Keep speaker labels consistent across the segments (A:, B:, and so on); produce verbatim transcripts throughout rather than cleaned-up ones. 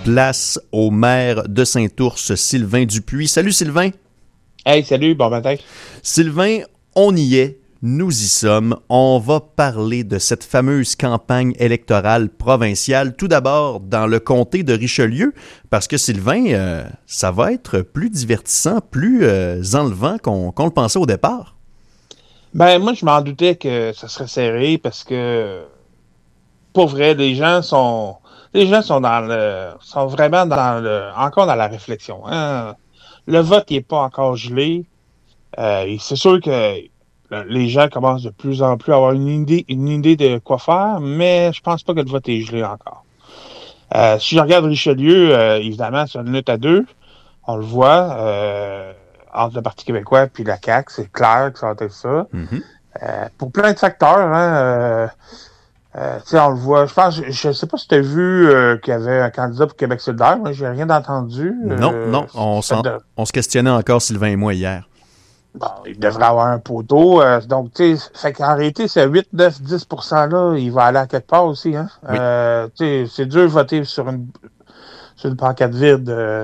A: place au maire de Saint-Ours, Sylvain Dupuis. Salut Sylvain!
B: Hey, salut, bon matin.
A: Sylvain, on y est, nous y sommes. On va parler de cette fameuse campagne électorale provinciale. Tout d'abord, dans le comté de Richelieu, parce que Sylvain, euh, ça va être plus divertissant, plus euh, enlevant qu'on, qu'on le pensait au départ.
B: Ben, moi, je m'en doutais que ça serait serré parce que, pour vrai, les gens sont, les gens sont dans le, sont vraiment dans le, encore dans la réflexion, hein. Le vote, il est pas encore gelé. Euh, et c'est sûr que les gens commencent de plus en plus à avoir une idée, une idée de quoi faire, mais je pense pas que le vote est gelé encore. Euh, si je regarde Richelieu, euh, évidemment, c'est une lutte à deux. On le voit, euh, entre le Parti québécois et la C A Q, c'est clair que ça va être ça.
A: Mm-hmm.
B: Euh, pour plein de facteurs, hein, euh, euh, tu sais, on le voit. Je pense, je, je sais pas si tu as vu euh, qu'il y avait un candidat pour Québec solidaire. Moi, j'ai rien entendu.
A: Non,
B: euh,
A: non, on,
B: de...
A: on se questionnait encore, Sylvain et moi, hier.
B: Bon, il devrait avoir un poteau. Euh, donc, tu sais, fait qu'en réalité, ce huit, neuf, dix pour cent là, il va aller à quelque part aussi, hein.
A: Oui.
B: Euh, tu sais, c'est dur de voter sur une sur une pancarte vide. Euh...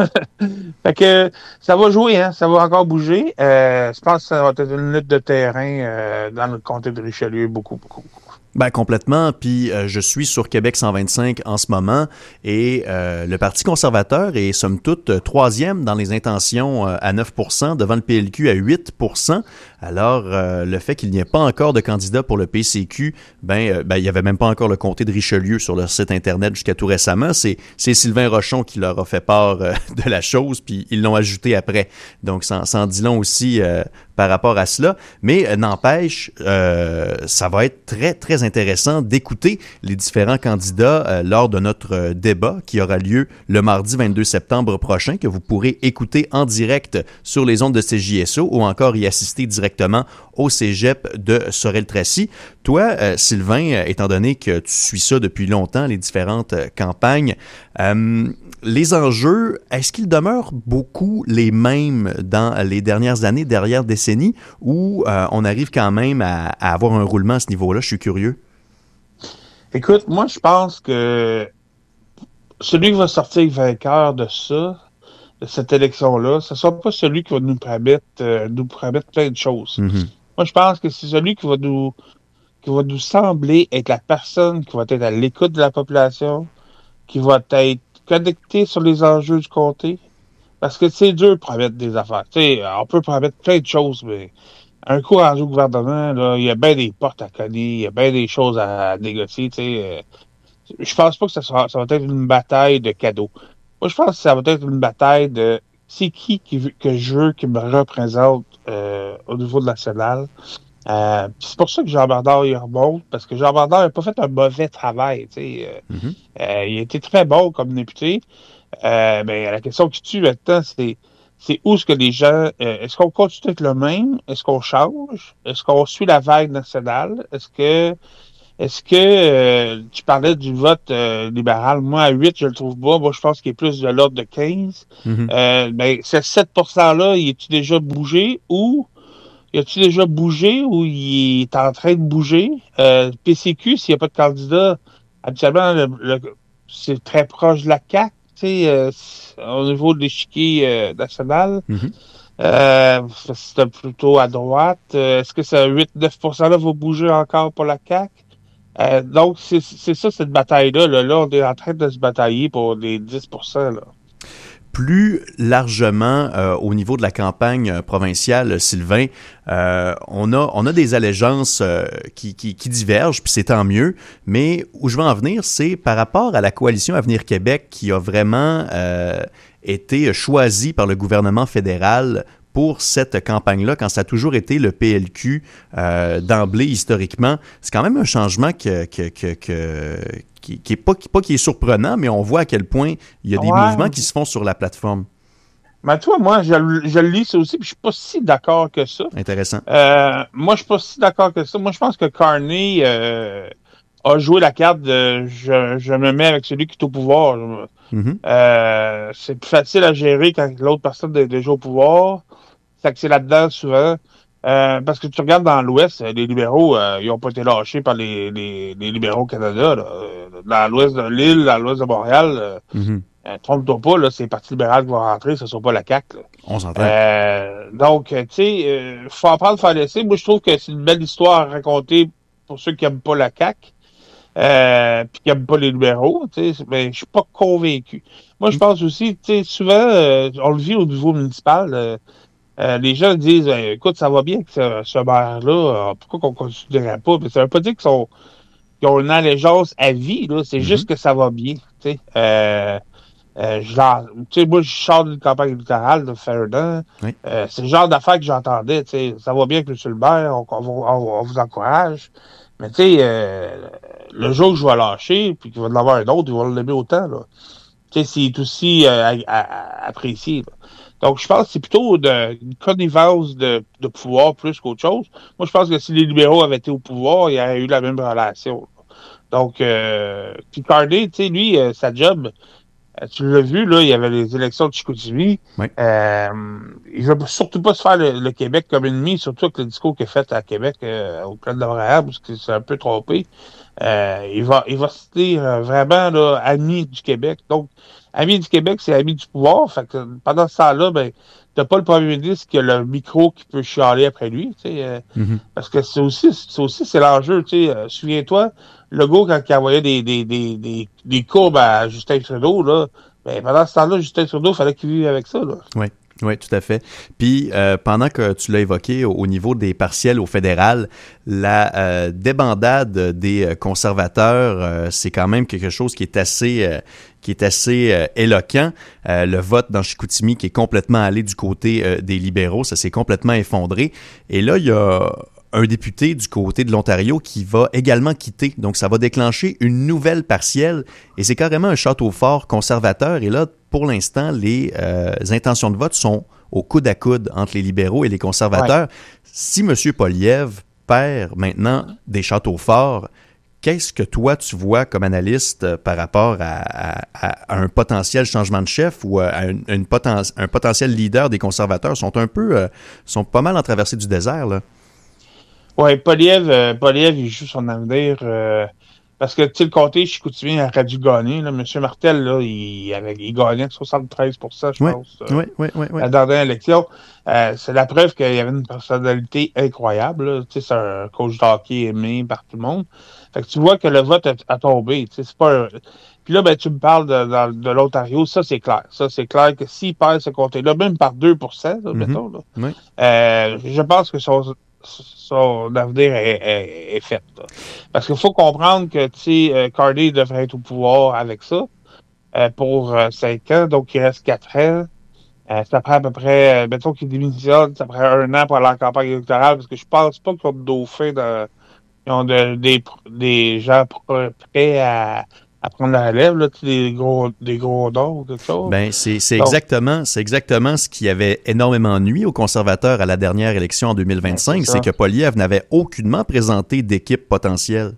B: fait que ça va jouer, hein. Ça va encore bouger. Euh, je pense que ça va être une lutte de terrain euh, dans le comté de Richelieu, beaucoup, beaucoup, beaucoup.
A: Ben complètement, puis euh, je suis sur Québec cent vingt-cinq en ce moment et euh, le Parti conservateur est somme toute troisième dans les intentions euh, à neuf pour cent devant le P L Q à huit pour cent. Alors euh, le fait qu'il n'y ait pas encore de candidat pour le P C Q, ben, euh, ben il n'y avait même pas encore le comté de Richelieu sur leur site internet jusqu'à tout récemment. C'est, c'est Sylvain Rochon qui leur a fait part euh, de la chose, puis ils l'ont ajouté après. Donc ça, ça en dit long aussi euh, par rapport à cela. Mais euh, n'empêche, euh, ça va être très, très intéressant d'écouter les différents candidats euh, lors de notre euh, débat qui aura lieu le mardi vingt-deux septembre prochain, que vous pourrez écouter en direct sur les ondes de C J S O ou encore y assister directement au cégep de Sorel-Tracy. Toi, euh, Sylvain, euh, étant donné que tu suis ça depuis longtemps, les différentes euh, campagnes, euh, les enjeux, est-ce qu'ils demeurent beaucoup les mêmes dans les dernières années, dernières décennies, ou euh, on arrive quand même à, à avoir un roulement à ce niveau-là? Je suis curieux.
B: Écoute, moi, je pense que celui qui va sortir vainqueur de ça, de cette élection-là, ce ne sera pas celui qui va nous promettre, euh, nous promettre plein de choses.
A: Mm-hmm.
B: Moi, je pense que c'est celui qui va nous, qui va nous sembler être la personne qui va être à l'écoute de la population, qui va être connecté sur les enjeux du comté. Parce que c'est dur de promettre des affaires. Tu sais, on peut promettre plein de choses, mais un coup rendu au gouvernement, là, il y a bien des portes à cogner, il y a bien des choses à négocier. Tu sais, je pense pas que ça, sera, ça va être une bataille de cadeaux. Moi, je pense que ça va être une bataille de c'est qui, qui que je veux qui me représente euh, au niveau national. Euh, c'est pour ça que Jean Bernard il remonte, parce que Jean Bernard n'a pas fait un mauvais travail. Tu sais.
A: Mm-hmm.
B: Euh, il a été très bon comme député. Euh, mais la question qui tue maintenant, c'est c'est où est-ce que les gens... Euh, est-ce qu'on continue avec le même? Est-ce qu'on change? Est-ce qu'on suit la vague nationale? Est-ce que... Est-ce que euh, tu parlais du vote euh, libéral? Moi, à huit, je le trouve bas. Moi, je pense qu'il est plus de l'ordre de quinze.
A: Mm-hmm.
B: Euh, ben, ce sept pour cent-là, il est-tu déjà bougé ou... Y a-tu déjà bougé ou il est en train de bouger? Euh, P C Q, s'il n'y a pas de candidat, habituellement, le, le, c'est très proche de la C A Q, tu sais, euh, au niveau de l'échiquier euh, national.
A: Mm-hmm.
B: Euh, c'est plutôt à droite. Euh, est-ce que ce huit neuf pour cent-là va bouger encore pour la C A Q? Euh, donc, c'est, c'est ça, cette bataille-là. Là. Là, on est en train de se batailler pour les dix pour cent. Là.
A: Plus largement, euh, au niveau de la campagne euh, provinciale, Sylvain, euh, on a on a des allégeances euh, qui, qui, qui divergent, puis c'est tant mieux. Mais où je veux en venir, c'est par rapport à la coalition Avenir Québec qui a vraiment euh, été choisie par le gouvernement fédéral pour cette campagne-là, quand ça a toujours été le P L Q euh, d'emblée historiquement. C'est quand même un changement que, que, que, que, qui, qui est pas, qui, pas qui est surprenant, mais on voit à quel point il y a des
B: Ouais.
A: mouvements qui se font sur la plateforme.
B: Mais toi, moi, je, je le lis ça aussi, puis je suis pas si d'accord que ça.
A: Intéressant.
B: Euh, moi, je suis pas si d'accord que ça. Moi, je pense que Carney euh, a joué la carte de je, je me mets avec celui qui est au pouvoir.
A: Mm-hmm.
B: Euh, c'est plus facile à gérer quand l'autre personne est déjà au pouvoir. C'est que c'est là-dedans souvent. Euh, parce que tu regardes dans l'Ouest, les libéraux, euh, ils ont pas été lâchés par les, les, les libéraux au Canada. Là. Dans l'Ouest de l'île, dans l'Ouest de Montréal, euh,
A: Mm-hmm.
B: Euh, trompe-toi pas, là, c'est le Parti libéral qui va rentrer, ce ne sera pas la C A Q. Là.
A: On s'entend.
B: Euh, donc, tu sais, euh, faut apprendre à faire laisser. Moi, je trouve que c'est une belle histoire à raconter pour ceux qui n'aiment pas la C A Q, euh, puis qui n'aiment pas les libéraux, tu sais, mais je suis pas convaincu. Moi, je pense aussi, tu sais, souvent, euh, on le vit au niveau municipal, euh, euh, les gens disent, euh, écoute, ça va bien que ce, ce maire-là, euh, pourquoi qu'on ne considérait pas? Mais ça veut pas dire qu'ils sont, qu'ils ont une allégeance à vie, là, c'est
A: Mm-hmm.
B: juste que ça va bien, tu sais. Euh, Euh, genre, tu sais, moi, je sors d'une campagne électorale de Ferdinand.
A: Oui.
B: Euh, c'est le genre d'affaires que j'entendais, tu sais. Ça va bien avec M. Lebert, on, on, on, on vous encourage. Mais tu sais, euh, le jour que je vais lâcher, puis qu'il va en avoir un autre, il va l'aimer autant, là. Tu sais, c'est aussi euh, à, à, à apprécié, là. Donc, je pense que c'est plutôt de, une connivence de, de pouvoir plus qu'autre chose. Moi, je pense que si les libéraux avaient été au pouvoir, il y aurait eu la même relation, là. Donc, euh, puis Carney, tu sais, lui, euh, sa job, euh, tu l'as vu, là, il y avait les élections de Chicoutimi.
A: Oui.
B: Euh, il ne veut surtout pas se faire le, le Québec comme ennemi, surtout avec le discours qu'il a fait à Québec, euh, au Club d'Abraham, parce qu'il s'est un peu trompé. Euh, il va il va se dire euh, vraiment là, ami du Québec. Donc, ami du Québec, c'est ami du pouvoir. Fait que pendant ce temps-là, ben, t'as pas le premier ministre qui a le micro qui peut chialer après lui. Tu sais, euh,
A: Mm-hmm.
B: Parce que c'est aussi, c'est aussi c'est l'enjeu. Tu sais, euh, souviens-toi, Legault, quand il envoyait des, des, des, des, des courbes à Justin Trudeau, là, ben, pendant ce temps-là, Justin Trudeau, il fallait qu'il vive avec ça. Là.
A: Oui. Oui, tout à fait. Puis, euh, pendant que tu l'as évoqué au, au niveau des partiels au fédéral, la euh, débandade des conservateurs, euh, c'est quand même quelque chose qui est assez, euh, qui est assez euh, éloquent. Euh, le vote dans Chicoutimi qui est complètement allé du côté euh, des libéraux, ça s'est complètement effondré. Et là, il y a un député du côté de l'Ontario qui va également quitter. Donc, ça va déclencher une nouvelle partielle et c'est carrément un château fort conservateur. Et là, pour l'instant, les euh, intentions de vote sont au coude à coude entre les libéraux et les conservateurs. Ouais. Si M. Poilievre perd maintenant des châteaux forts, qu'est-ce que toi, tu vois comme analyste par rapport à, à, à un potentiel changement de chef ou à une, une poten- un potentiel leader des conservateurs sont un peu, euh, sont pas mal en traversée du désert, là?
B: Oui, Poilievre, euh, Poilievre, il joue son avenir. Euh, parce que, tu sais, le comté Chicoutimi aurait dû gagner. Là. M. Martel, là, il, avait, il gagnait soixante-treize pour cent, je
A: oui,
B: pense,
A: euh, oui, oui, oui, oui.
B: la dernière élection. Euh, c'est la preuve qu'il y avait une personnalité incroyable. Tu sais, c'est un coach d'hockey aimé par tout le monde. Fait que tu vois que le vote a, a tombé. Tu sais, c'est pas un... Puis là, ben, tu me parles de, de, de l'Ontario. Ça, c'est clair. Ça, c'est clair que s'il perd ce comté-là, même par deux pour cent, là, mm-hmm. mettons, là,
A: oui.
B: euh, je pense que son... son avenir est, est, est fait. Là. Parce qu'il faut comprendre que euh, Carney devrait être au pouvoir avec ça euh, pour euh, cinq ans, donc il reste quatre ans. Euh, ça prend à peu près, euh, mettons qu'il démissionne, ça prend un an pour aller en campagne électorale, parce que je pense pas qu'ils ont de dauphins, de, ils ont de, des, des gens prêts à, à prendre la relève, là, des gros, des gros noms ou quelque chose.
A: Ben, c'est, c'est exactement, c'est exactement ce qui avait énormément nui aux conservateurs à la dernière élection en deux mille vingt-cinq, ben, c'est, c'est que Poilievre n'avait aucunement présenté d'équipe potentielle.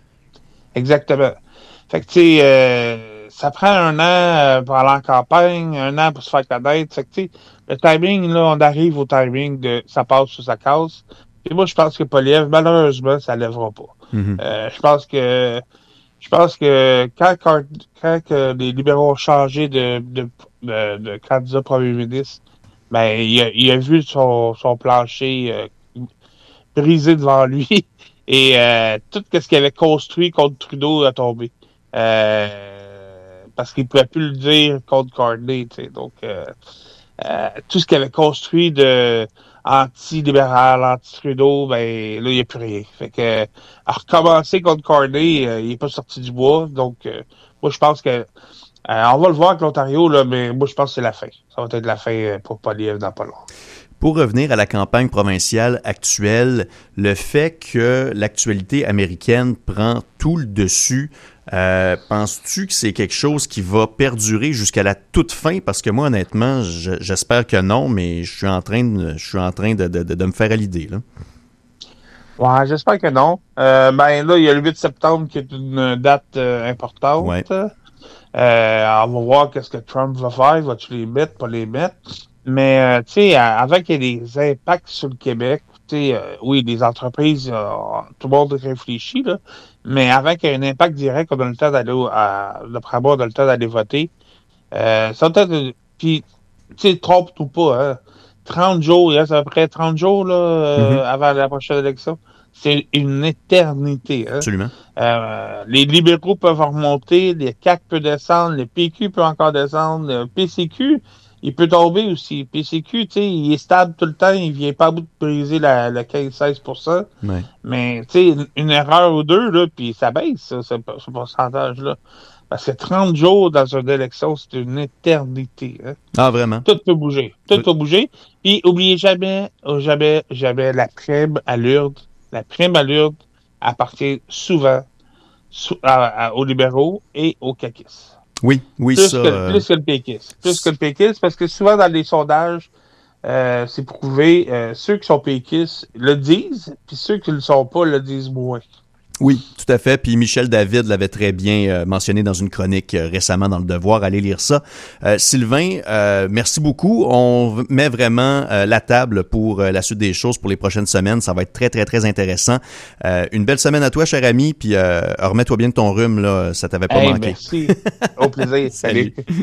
B: Exactement. Fait que, tu sais, euh, ça prend un an pour aller en campagne, un an pour se faire connaître. Fait que, tu sais, le timing, là, on arrive au timing de ça passe ou ça casse. Et moi, je pense que Poilievre, malheureusement, ça ne lèvera pas. Mm-hmm. Euh, je pense que Je pense que quand, quand, quand que les libéraux ont changé de, de, de, de candidat premier ministre, ben, il a, il a vu son, son plancher euh, brisé devant lui et euh, tout ce qu'il avait construit contre Trudeau a tombé. Euh, parce qu'il ne pouvait plus le dire contre Carney. Donc, euh, euh, tout ce qu'il avait construit de anti-libéral, anti-Trudeau, ben là, il n'y a plus rien. Fait que à recommencer contre Carney, euh, il n'est pas sorti du bois. Donc, euh, moi, je pense que euh, on va le voir avec l'Ontario, là, mais moi, je pense que c'est la fin. Ça va être la fin pour Poilievre dans pas long.
A: Pour revenir à la campagne provinciale actuelle, le fait que l'actualité américaine prend tout le dessus, euh, penses-tu que c'est quelque chose qui va perdurer jusqu'à la toute fin? Parce que moi, honnêtement, je, j'espère que non, mais je suis en train de, je suis en train de, de, de me faire à l'idée, là.
B: Ouais, j'espère que non. Euh, ben là, il y a le huit septembre qui est une date euh, importante.
A: Ouais.
B: Euh, on va voir qu'est-ce que Trump va faire. Va-tu les mettre, pas les mettre? Mais, euh, tu sais, avant qu'il y ait des impacts sur le Québec, tu sais, euh, oui, les entreprises, euh, tout le monde réfléchit, là, mais avant qu'il y ait un impact direct, on a le temps d'aller, à, d'après moi, on a le temps d'aller voter. Euh, ça peut-être... Puis, tu sais, trompe-toi pas, hein. trente jours, il reste à peu près trente jours là,
A: Mm-hmm.
B: euh, avant la prochaine élection. C'est une éternité. Hein.
A: Absolument.
B: Euh, les libéraux peuvent remonter, les C A Q peut descendre, le P Q peut encore descendre, le P C Q, il peut tomber aussi. Le P C Q, tu sais, il est stable tout le temps, il vient pas à bout de briser la, la quinze à seize pour cent.
A: Ouais.
B: Mais, tu sais, une, une erreur ou deux, là, puis ça baisse, ça, ce, ce pourcentage-là. Parce que trente jours dans une élection, c'est une éternité. Hein.
A: Ah, vraiment?
B: Tout peut bouger. Tout peut bouger. Puis, oubliez jamais, oh, jamais, jamais la prime à l'U R D. La prime à l'U R D appartient souvent sou- à- à- aux libéraux et aux caquistes.
A: Oui, oui,
B: Plus
A: ça.
B: que,
A: euh,
B: plus que le péquiste. Plus que le péquiste, parce que souvent dans les sondages, euh, c'est prouvé, euh, ceux qui sont péquistes le disent, puis ceux qui ne le sont pas le disent moins.
A: Oui, tout à fait. Puis Michel David l'avait très bien euh, mentionné dans une chronique euh, récemment dans Le Devoir. Allez lire ça. Euh, Sylvain, euh, merci beaucoup. On met vraiment euh, la table pour euh, la suite des choses pour les prochaines semaines. Ça va être très, très, très intéressant. Euh, une belle semaine à toi, cher ami. Puis euh, remets-toi bien de ton rhume, là. Ça t'avait pas
B: Hey,
A: manqué.
B: merci. Au plaisir.
A: Salut.
B: Salut.